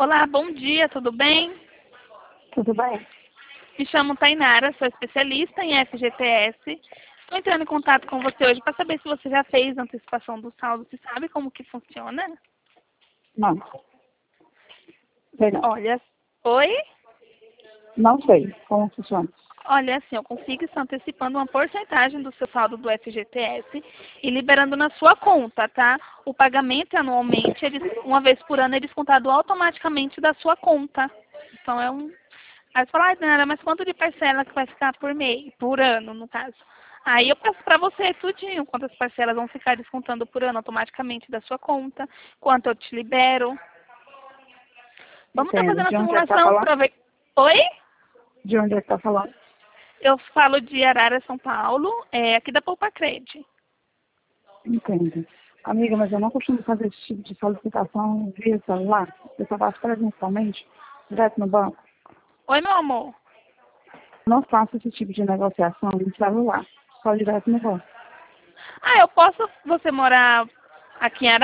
Olá, bom dia, tudo bem? Tudo bem? Me chamo Tainara, sou especialista em FGTS. Estou entrando em contato com você hoje para saber se você já fez a antecipação do saldo. Você sabe como que funciona? Não. Sei não. Olha, oi? Não sei como funciona. Olha, assim, eu consigo estar antecipando uma porcentagem do seu saldo do FGTS e liberando na sua conta, tá? O pagamento é anualmente, uma vez por ano, é descontado automaticamente da sua conta. Então é um. Aí você fala, ai, Nara, mas quanto de parcela que vai ficar por mês, por ano, no caso? Aí eu passo para você tudinho, quantas parcelas vão ficar descontando por ano automaticamente da sua conta, quanto eu te libero. Vamos estar Entendo. fazendo a De onde é que tá simulação falando? para ver. Oi? De onde é que tá falando? Eu falo de Arara, São Paulo, aqui da Poupa Cred. Entendo. Amiga, mas eu não costumo fazer esse tipo de solicitação via celular. Eu só faço presencialmente, direto no banco. Oi, meu amor. Eu não faço esse tipo de negociação no celular, só direto no banco. Ah, eu posso você morar aqui em Arara?